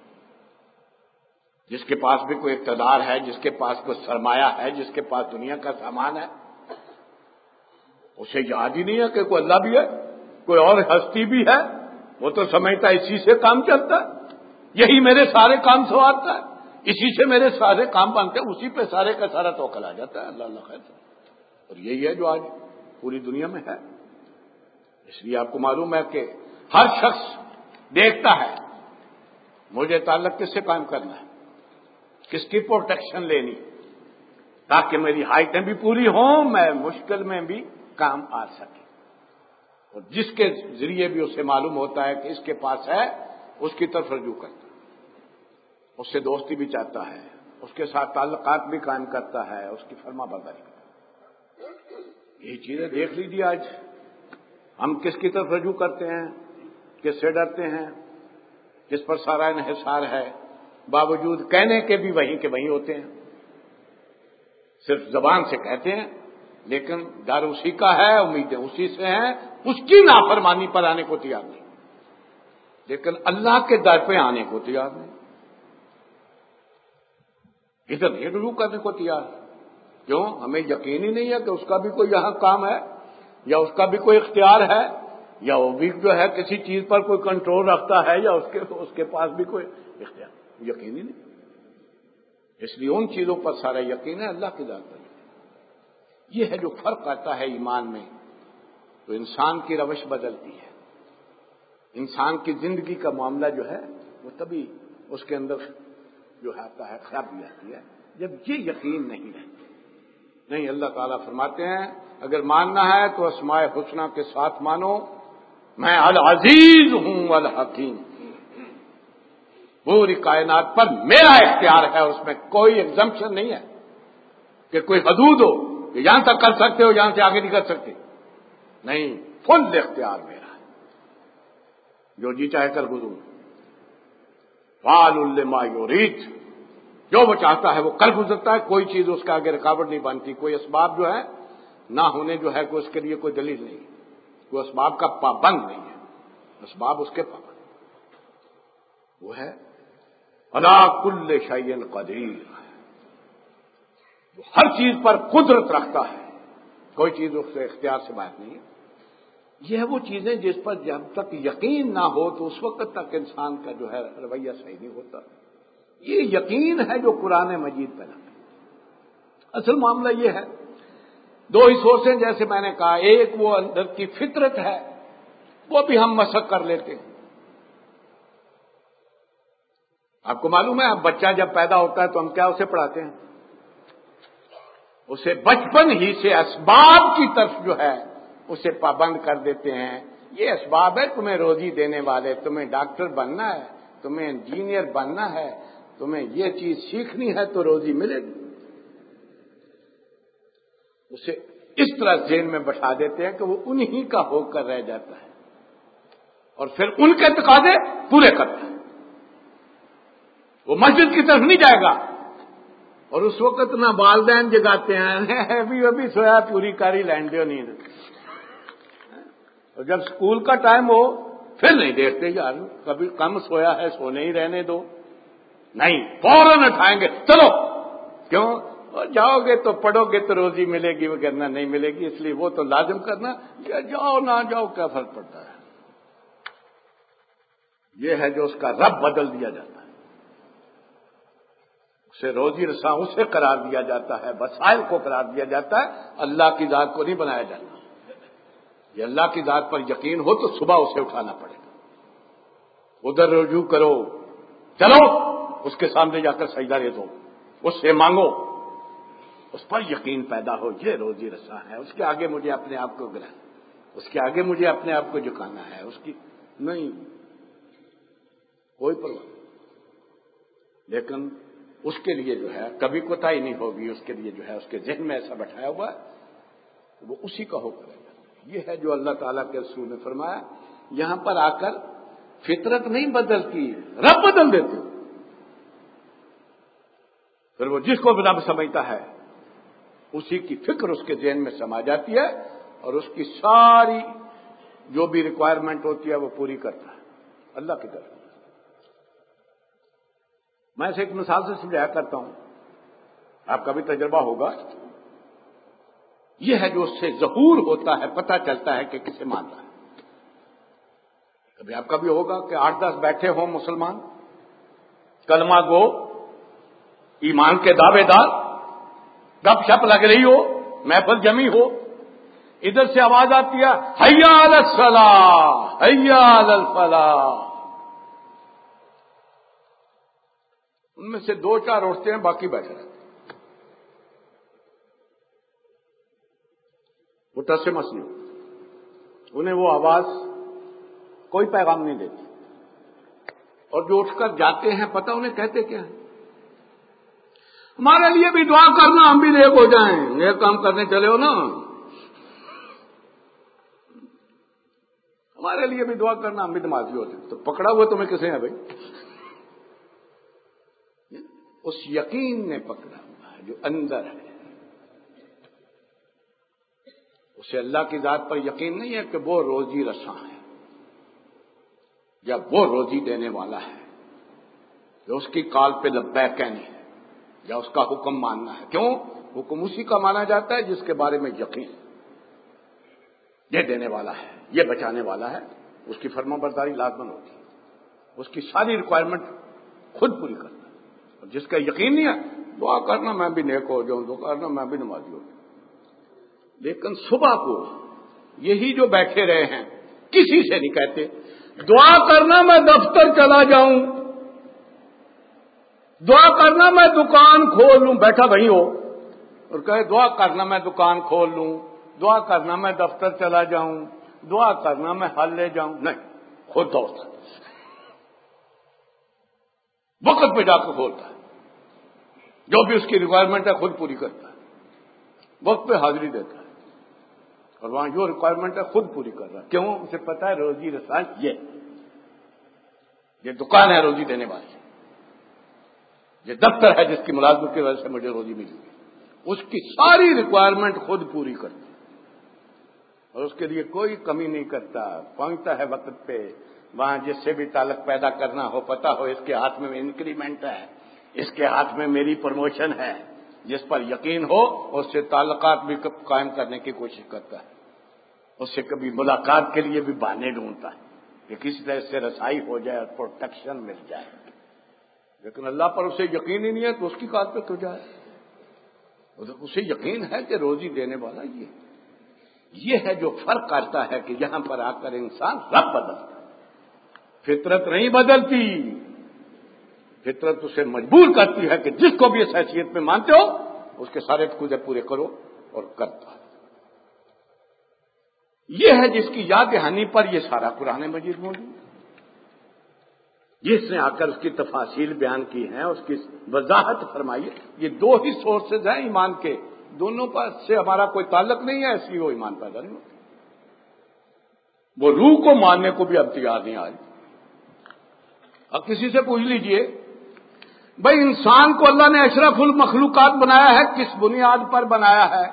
جس کے پاس بھی کوئی اقتدار ہے، جس کے پاس کوئی سرمایہ ہے، جس کے پاس دنیا کا سامان ہے، اسے یاد ہی نہیں ہے کہ کوئی اللہ بھی ہے، کوئی اور ہستی بھی ہے، وہ تو سمجھتا ہے اسی سے کام چلتا ہے، یہی میرے سارے کام سنوارتا ہے، اسی سے میرے سارے کام بنتے ہیں، اسی پہ سارے کا سارا توکل آ جاتا ہے، اللہ اللہ خیر سے۔ اور یہی ہے جو آج پوری دنیا میں ہے۔ اس لیے آپ کو معلوم ہے کہ ہر شخص دیکھتا ہے مجھے تعلق کس سے قائم کرنا ہے، کس کی پروٹیکشن لینی، تاکہ میری ہائٹیں بھی پوری ہوں، میں مشکل میں بھی کام آ سکے۔ اور جس کے ذریعے بھی اسے معلوم ہوتا ہے کہ اس کے پاس ہے، اس کی طرف رجوع کرتا ہے، اس سے دوستی بھی چاہتا ہے، اس کے ساتھ تعلقات بھی قائم کرتا ہے، اس کی فرما برداری کرتا ہے۔ یہی چیزیں دیکھ لیجیے آج ہم کس کی طرف رجوع کرتے ہیں، کس سے ڈرتے ہیں، کس پر سارا انحصار ہے، باوجود کہنے کے بھی وہیں کے وہیں ہوتے ہیں، صرف زبان سے کہتے ہیں لیکن ڈر اسی کا ہے، امیدیں اسی سے ہیں، اس کی نافرمانی پر آنے کو تیار نہیں، لیکن اللہ کے در پہ آنے کو تیار نہیں، ادھر نہیں رجوع کرنے کو تیار۔ کیوں؟ ہمیں یقین ہی نہیں ہے کہ اس کا بھی کوئی یہاں کام ہے، یا اس کا بھی کوئی اختیار ہے، یا وہ بھی جو ہے کسی چیز پر کوئی کنٹرول رکھتا ہے، یا اس کے پاس بھی کوئی اختیار، یقین ہی نہیں۔ اس لیے ان چیزوں پر سارا یقین ہے، اللہ کی ذات پر۔ یہ ہے جو فرق آتا ہے ایمان میں، تو انسان کی روش بدلتی ہے، انسان کی زندگی کا معاملہ جو ہے وہ تبھی اس کے اندر جو آتا ہے خرابی آتی ہے جب یہ یقین نہیں رہتا۔ نہیں، اللہ تعالیٰ فرماتے ہیں اگر ماننا ہے تو اسماء حسنہ کے ساتھ مانو، میں العزیز ہوں الحکیم، پوری کائنات پر میرا اختیار ہے، اس میں کوئی ایگزمپشن نہیں ہے کہ کوئی حدود ہو کہ یہاں تک کر سکتے ہو، یہاں سے آگے نہیں کر سکتے، نہیں، فل اختیار میرا ہے، جو جی چاہے کر گزروں، فعال لما یرید، جو وہ چاہتا ہے وہ کر گزرتا ہے، کوئی چیز اس کا آگے رکاوٹ نہیں بنتی، کوئی اسباب جو ہے نہ ہونے جو ہے کوئی اس کے لیے کوئی دلیل نہیں، کوئی اسباب کا پابند نہیں ہے، اسباب اس کے پابند، وہ ہے علی کل شیء قدیر، وہ ہر چیز پر قدرت رکھتا ہے، کوئی چیز اس سے اختیار سے باہر نہیں ہے۔ یہ ہے وہ چیزیں جس پر جب تک یقین نہ ہو تو اس وقت تک انسان کا جو ہے رویہ صحیح نہیں ہوتا۔ یہ یقین ہے جو قرآن مجید پہ لگا۔ اصل معاملہ یہ ہے دو ہی سورسیں جیسے میں نے کہا، ایک وہ اندر کی فطرت ہے، وہ بھی ہم مسخ کر لیتے ہیں۔ آپ کو معلوم ہے، اب بچہ جب پیدا ہوتا ہے تو ہم کیا اسے پڑھاتے ہیں؟ اسے بچپن ہی سے اسباب کی طرف جو ہے اسے پابند کر دیتے ہیں۔ یہ اسباب ہے تمہیں روزی دینے والے، تمہیں ڈاکٹر بننا ہے، تمہیں انجینئر بننا ہے، تمہیں یہ چیز سیکھنی ہے تو روزی ملے گی۔ اسے اس طرح ذہن میں بٹھا دیتے ہیں کہ وہ انہی کا ہو کر رہ جاتا ہے اور پھر ان کے تقاضے پورے کرتا ہے۔ وہ مسجد کی طرف نہیں جائے گا، اور اس وقت نہ والدین جگاتے ہیں، ابھی سویا پوری کاری لینڈ دیو نیند، اور جب اسکول کا ٹائم ہو پھر نہیں دیکھتے یار کبھی کم سویا ہے، سونے ہی رہنے دو، نہیں فوراً اٹھائیں گے، چلو کیوں جاؤ گے تو پڑھو گے تو روزی ملے گی، وغیرہ نہیں ملے گی، اس لیے وہ تو لازم کرنا، جاؤ نہ جاؤ کیا فرق پڑتا ہے۔ یہ ہے جو اس کا رب بدل دیا جاتا ہے، اسے روزی رساں اسے قرار دیا جاتا ہے، وسائل کو قرار دیا جاتا ہے، اللہ کی ذات کو نہیں بنایا جاتا۔ یہ اللہ کی ذات پر یقین ہو تو صبح اسے اٹھانا پڑے گا، ادھر رجوع کرو، چلو اس کے سامنے جا کر سجدہ ریزو، اس سے مانگو، اس پر یقین پیدا ہو، یہ روزی رساں ہے، اس کے آگے مجھے اپنے آپ کو گرا، اس کے آگے مجھے اپنے آپ کو جھکانا ہے، اس کی نہیں کوئی پرواہ نہیں۔ لیکن اس کے لیے جو ہے کبھی کوتاہی نہیں ہوگی، اس کے لیے جو ہے اس کے ذہن میں ایسا بٹھایا ہوا ہے، وہ اسی کا ہو کرے گا۔ یہ ہے جو اللہ تعالیٰ کے رسول نے فرمایا۔ یہاں پر آ کر فطرت نہیں بدلتی، رب بدل دیتے ہو۔ پھر وہ جس کو رب سمجھتا ہے اسی کی فکر اس کے ذہن میں سما جاتی ہے، اور اس کی ساری جو بھی ریکوائرمنٹ ہوتی ہے وہ پوری کرتا ہے اللہ کی طرف۔ میں اسے ایک مثال سے سمجھایا کرتا ہوں، آپ کا بھی تجربہ ہوگا۔ یہ ہے جو اس سے ظہور ہوتا ہے، پتہ چلتا ہے کہ کسے مانتا ہے۔ کبھی آپ کا بھی ہوگا کہ 8-10 بیٹھے ہوں مسلمان، کلمہ گو، ایمان کے دعوے دار، گپ شپ لگ رہی ہو، محفل جمی ہو، ادھر سے آواز آتی ہے حیا علی الصلاۃ حیا علی الفلاح، ان میں سے 2-4 اٹھتے ہیں، باقی بیٹھے رہتے ہیں، وہ ٹس سے مس نہیں ہوتی، انہیں وہ آواز کوئی پیغام نہیں دیتی، اور جو اٹھ کر جاتے ہیں پتہ انہیں کہتے کیا ہیں؟ ہمارے لیے بھی دعا کرنا، ہم بھی نیک ہو جائیں، نیک کام کرنے چلے ہو نا، ہمارے لیے بھی دعا کرنا، ہم بھی نمازی ہو جائیں۔ تو پکڑا ہوا تمہیں کسے ہے بھائی؟ اس یقین نے پکڑا ہوا ہے جو اندر ہے، اسے اللہ کی ذات پر یقین نہیں ہے کہ وہ روزی رساں ہے یا وہ روزی دینے والا ہے، جو اس کی کال پہ لبیک کہنی ہے یا اس کا حکم ماننا ہے۔ کیوں؟ حکم اسی کا مانا جاتا ہے جس کے بارے میں یقین، یہ دینے والا ہے، یہ بچانے والا ہے، اس کی فرما برداری لازمن ہوتی ہے، اس کی ساری ریکوائرمنٹ خود پوری کرنا ہے۔ اور جس کا یقین نہیں ہے، دعا کرنا میں بھی نیک ہو جاؤں، دعا کرنا میں بھی نمازی ہو جاؤں۔ لیکن صبح کو یہی جو بیٹھے رہے ہیں کسی سے نہیں کہتے دعا کرنا میں دفتر چلا جاؤں، دعا کرنا میں دکان کھول لوں، بیٹھا وہیں ہو اور کہے دعا کرنا میں دکان کھول لوں، دعا کرنا میں دفتر چلا جاؤں، دعا کرنا میں حل لے جاؤں، نہیں، خود دوڑتا ہے، وقت پہ جا کے کھولتا ہے، جو بھی اس کی ریکوائرمنٹ ہے خود پوری کرتا ہے، وقت پہ حاضری دیتا ہے، اور وہاں جو ریکوائرمنٹ ہے خود پوری کر رہا ہے۔ کیوں؟ اسے پتا ہے روزی رساں یہ دکان ہے روزی دینے والی، یہ دفتر ہے جس کی ملازمت کی وجہ سے مجھے روزی ملی، اس کی ساری ریکوائرمنٹ خود پوری کرتا ہے، اور اس کے لیے کوئی کمی نہیں کرتا، پہنچتا ہے وقت پہ، وہاں جس سے بھی تعلق پیدا کرنا ہو، پتا ہو اس کے ہاتھ میں انکریمنٹ ہے، اس کے ہاتھ میں میری پروموشن ہے، جس پر یقین ہو اس سے تعلقات بھی قائم کرنے کی کوشش کرتا ہے، اس سے کبھی ملاقات کے لیے بھی بہانے ڈھونڈتا ہے کہ کسی طرح سے رسائی ہو جائے اور پروٹیکشن مل جائے۔ لیکن اللہ پر اسے یقین ہی نہیں ہے تو اس کی کار پہ کیوں جائے؟ اسے یقین ہے کہ روزی دینے والا یہ ہے جو فرق کرتا ہے کہ یہاں پر آ کر انسان رب بدلتا ہے، فطرت نہیں بدلتی، فطرت اسے مجبور کرتی ہے کہ جس کو بھی اس حیثیت میں مانتے ہو اس کے سارے تقاضے پورے کرو، اور کرتا ہے۔ یہ ہے جس کی یاد دہانی پر یہ سارا قرآن مجید موجود ہے، جس نے آ کر اس کی تفاصیل بیان کی ہیں، اس کی وضاحت فرمائی ہے۔ یہ دو ہی سورسز ہیں ایمان کے، دونوں پر سے ہمارا کوئی تعلق نہیں ہے، ایسی وہ ایمان پیدا نہیں ہوتا۔ وہ روح کو ماننے کو بھی اب تیار نہیں آئی۔ اب کسی سے پوچھ لیجئے بھائی انسان کو اللہ نے اشرف المخلوقات بنایا ہے، کس بنیاد پر بنایا ہے؟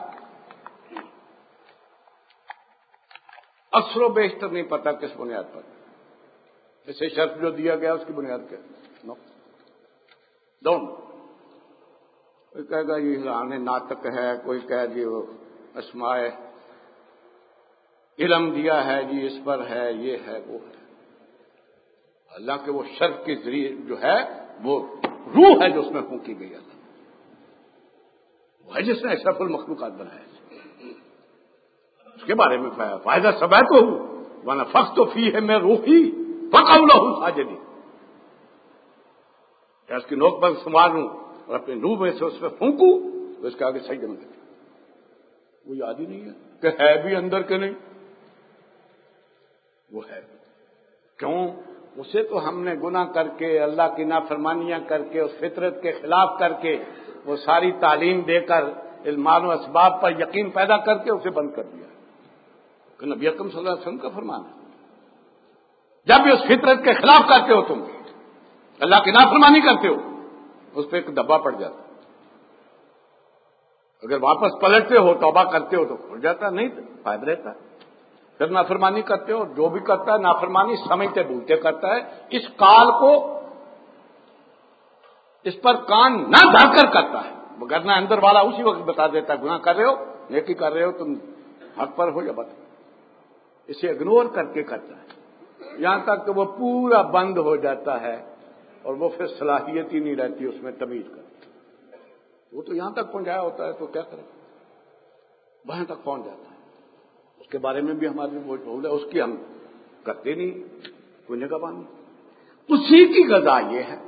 اکثر و بیشتر نہیں پتا کس بنیاد پر، اسے شرف جو دیا گیا اس کی بنیاد کیا؟ No don't. کوئی کہے گا یہ لانے ناطق ہے، کوئی کہے جی وہ اسماء علم دیا ہے جی، اس پر ہے، یہ ہے وہ ہے۔ اللہ کے وہ شرف کے ذریعے جو ہے وہ روح ہے جو اس میں پھونکی گئی، اللہ وہ ہے جس نے اشرف المخلوقات بنایا۔ اس کے بارے میں فائدہ سبا تو ہوں ونفخت تو فی ہے میں روحی فقعوا لہ ساجدین، یا اس کی نوک پر سنواروں اور اپنے روح میں سے اس پہ پھونکوں تو اس کے آگے سجدے میں کریں۔ وہ یاد ہی نہیں ہے کہ ہے بھی اندر کے نہیں، وہ ہے کیوں؟ اسے تو ہم نے گناہ کر کے، اللہ کی نافرمانیاں کر کے، اس فطرت کے خلاف کر کے، وہ ساری تعلیم دے کر علمان و اسباب پر یقین پیدا کر کے اسے بند کر دیا۔ کہ نبی اکرم صلی اللہ علیہ وسلم کا فرمان ہے جب بھی اس فطرت کے خلاف کرتے ہو، تم اللہ کی نافرمانی کرتے ہو، اس پہ ایک دبا پڑ جاتا، اگر واپس پلٹتے ہو توبہ کرتے ہو تو کھل جاتا، نہیں تو فائدہ رہتا۔ پھر نافرمانی کرتے ہو، جو بھی کرتا ہے نافرمانی سمجھتے بھولتے کرتا ہے، اس کال کو اس پر کان نہ دھا کر کرتا ہے، وگرنہ اندر والا اسی وقت بتا دیتا ہے گناہ کر رہے ہو، نیکی کر رہے ہو، تم حق پر ہو یا بد، اسے اگنور کر کے کرتا ہے، یہاں تک کہ وہ پورا بند ہو جاتا ہے اور وہ پھر صلاحیت ہی نہیں رہتی اس میں تمیز کرتی۔ وہ تو یہاں تک پہنچایا ہوتا ہے تو کیا کرے، وہاں تک پہنچ جاتا ہے۔ اس کے بارے میں بھی ہماری وہ ٹول ہے، اس کی ہم کرتے نہیں، کوئی نگہبان نہیں۔ اسی کی غذا یہ ہے،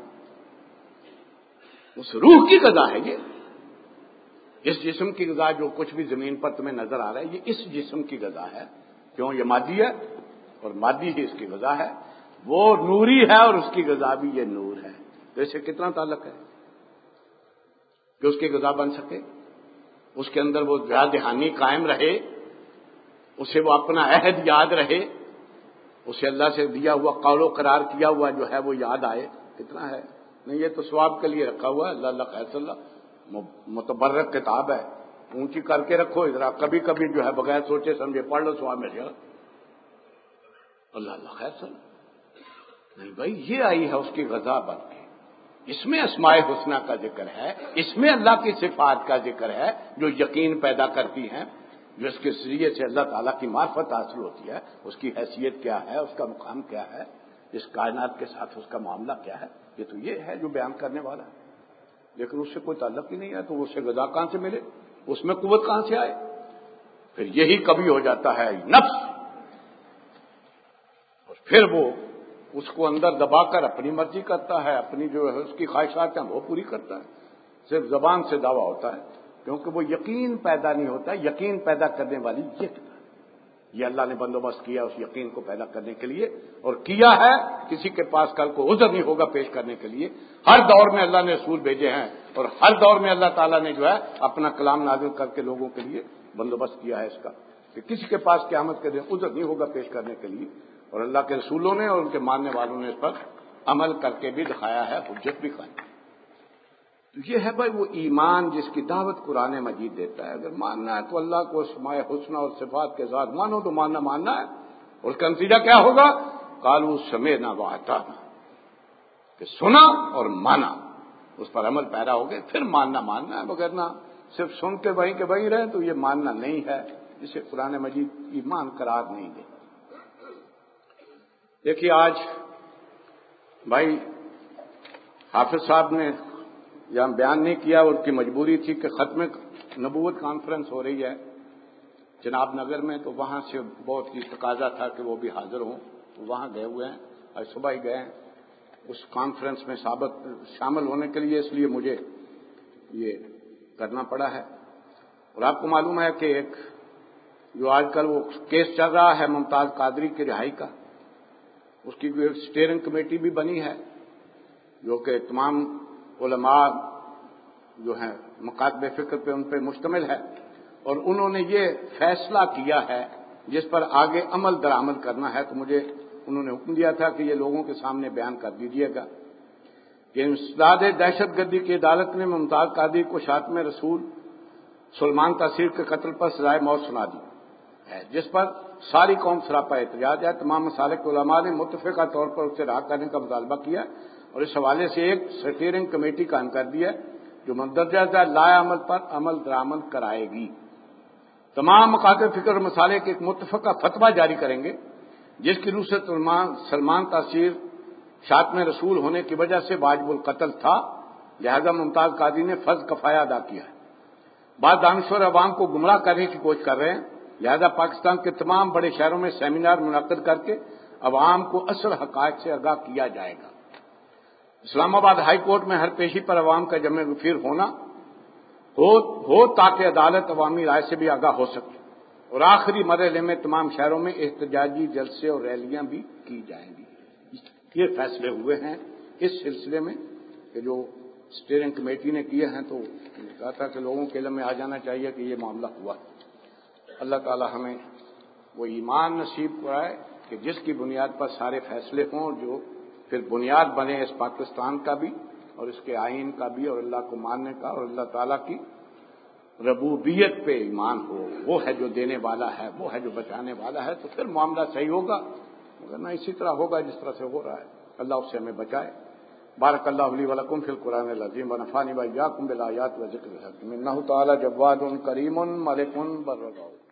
اس روح کی غذا ہے یہ، اس جسم کی غذا جو کچھ بھی زمین پر تمہیں نظر آ رہا ہے یہ اس جسم کی غذا ہے، کیوں؟ یہ مادی ہے اور مادی ہی اس کی غذا ہے، وہ نوری ہے اور اس کی غذا بھی یہ نور ہے۔ تو اسے کتنا تعلق ہے کہ اس کی غذا بن سکے، اس کے اندر وہ یاد دہانی قائم رہے، اسے وہ اپنا عہد یاد رہے، اسے اللہ سے دیا ہوا قول و قرار کیا ہوا جو ہے وہ یاد آئے، کتنا ہے؟ نہیں، یہ تو ثواب کے لیے رکھا ہوا ہے، اللہ خیر صلی اللہ متبرک کتاب ہے، اونچی کر کے رکھو، ذرا کبھی کبھی جو ہے بغیر سوچے سمجھے پڑھ لو، ثواب مل جائے گا، اللہ خیر صلی اللہ۔ نہیں بھائی، یہ آئی ہے اس کی غذا بن کے، اس میں اسماء حسنہ کا ذکر ہے، اس میں اللہ کی صفات کا ذکر ہے جو یقین پیدا کرتی ہیں، جو اس کے ذریعے سے اللہ تعالیٰ کی معرفت حاصل ہوتی ہے، اس کی حیثیت کیا ہے، اس کا مقام کیا ہے، اس کائنات کے ساتھ اس کا معاملہ کیا ہے، یہ تو یہ ہے جو بیان کرنے والا ہے۔ لیکن اس سے کوئی تعلق ہی نہیں ہے تو اس سے غذا کہاں سے ملے، اس میں قوت کہاں سے آئے؟ پھر یہی کبھی ہو جاتا ہے نفس، اور پھر وہ اس کو اندر دبا کر اپنی مرضی کرتا ہے، اپنی جو ہے اس کی خواہشات ہیں وہ پوری کرتا ہے، صرف زبان سے دعویٰ ہوتا ہے، کیونکہ وہ یقین پیدا نہیں ہوتا۔ یقین پیدا کرنے والی یہ کتاب، یہ اللہ نے بندوبست کیا اس یقین کو پیدا کرنے کے لیے، اور کیا ہے کسی کے پاس کل کو عذر نہیں ہوگا پیش کرنے کے لیے۔ ہر دور میں اللہ نے رسول بھیجے ہیں، اور ہر دور میں اللہ تعالیٰ نے جو ہے اپنا کلام نازل کر کے لوگوں کے لیے بندوبست کیا ہے اس کا کہ کسی کے پاس قیامت کے دن عذر نہیں ہوگا پیش کرنے کے لیے، اور اللہ کے رسولوں نے اور ان کے ماننے والوں نے اس پر عمل کر کے بھی دکھایا ہے، حجت بھی قائم۔ تو یہ ہے بھائی وہ ایمان جس کی دعوت قرآن مجید دیتا ہے۔ اگر ماننا ہے تو اللہ کو اسماء حسنہ اور صفات کے ساتھ مانو، تو ماننا ہے، اور اس کا نتیجہ کیا ہوگا؟ قالوا سمعنا واطعنا، کہ سنا اور مانا، اس پر عمل پیرا ہو گئے، پھر ماننا ہے، مگر نہ صرف سن کے وہیں کے وہیں رہیں تو یہ ماننا نہیں ہے، اسے قرآن مجید ایمان قرار نہیں دے۔ دیکھیے آج بھائی حافظ صاحب نے یہاں بیان نہیں کیا، اور ان کی مجبوری تھی کہ ختم نبوت کانفرنس ہو رہی ہے جناب نگر میں، تو وہاں سے بہت ہی تقاضا تھا کہ وہ بھی حاضر ہوں، تو وہاں گئے ہوئے ہیں، آج صبح ہی گئے ہیں اس کانفرنس میں شامل ہونے کے لیے، اس لیے مجھے یہ کرنا پڑا ہے۔ اور آپ کو معلوم ہے کہ ایک جو آج کل وہ کیس چل رہا ہے ممتاز قادری کی رہائی کا، اس کی ایک اسٹیئرنگ کمیٹی بھی بنی ہے جو کہ تمام علماء جو ہیں مکاتب فکر پہ ان پہ مشتمل ہے، اور انہوں نے یہ فیصلہ کیا ہے جس پر آگے عمل درآمد کرنا ہے، تو مجھے انہوں نے حکم دیا تھا کہ یہ لوگوں کے سامنے بیان کر دیجیے گا کہ انسداد دہشت گردی کی عدالت نے ممتاز قادری کو شاتم رسول سلمان تاثیر کے قتل پر سزائے موت سنا دی ہے، جس پر ساری قوم سراپا احتجاج ہے۔ تمام مسالک علماء نے متفقہ طور پر اسے رہا کرنے کا مطالبہ کیا اور اس حوالے سے ایک اسٹیئرنگ کمیٹی قائم کر دی ہے جو مندرجہ ذیل لائحہ عمل پر عمل درآمد کرائے گی۔ تمام مکاتب فکر اور مسالک ایک متفقہ فتویٰ جاری کریں گے جس کی روح سے سلمان تاثیر شاتم رسول ہونے کی وجہ سے واجب القتل تھا، لہذا ممتاز قادری نے فرض کفایہ ادا کیا ہے۔ بعض دانشور عوام کو گمراہ کرنے کی کوشش کر رہے ہیں، لہذا پاکستان کے تمام بڑے شہروں میں سیمینار منعقد کر کے عوام کو اصل حقائق سے آگاہ کیا جائے گا۔ اسلام آباد ہائی کورٹ میں ہر پیشی پر عوام کا جمع غفیر ہونا ہو تاکہ عدالت عوامی رائے سے بھی آگاہ ہو سکے، اور آخری مرحلے میں تمام شہروں میں احتجاجی جلسے اور ریلیاں بھی کی جائیں گی۔ یہ فیصلے ہوئے ہیں اس سلسلے میں کہ جو اسٹیئرنگ کمیٹی نے کیے ہیں، تو کہا تھا کہ لوگوں کے علم میں آ جانا چاہیے کہ یہ معاملہ ہوا ہے۔ اللہ تعالی ہمیں وہ ایمان نصیب کرائے کہ جس کی بنیاد پر سارے فیصلے ہوں، جو پھر بنیاد بنے اس پاکستان کا بھی اور اس کے آئین کا بھی، اور اللہ کو ماننے کا، اور اللہ تعالیٰ کی ربوبیت پہ ایمان ہو۔ وہ ہے جو دینے والا ہے، وہ ہے جو بچانے والا ہے، تو پھر معاملہ صحیح ہوگا، مگر نہ اسی طرح ہوگا جس طرح سے ہو رہا ہے۔ اللہ اس سے ہمیں بچائے۔ بارک اللہ لی ولکم فی القرآن العظیم ونفعنی وإیاکم بالآیات وذکر الحکیم، انہ تعالی جواد کریم ملک بر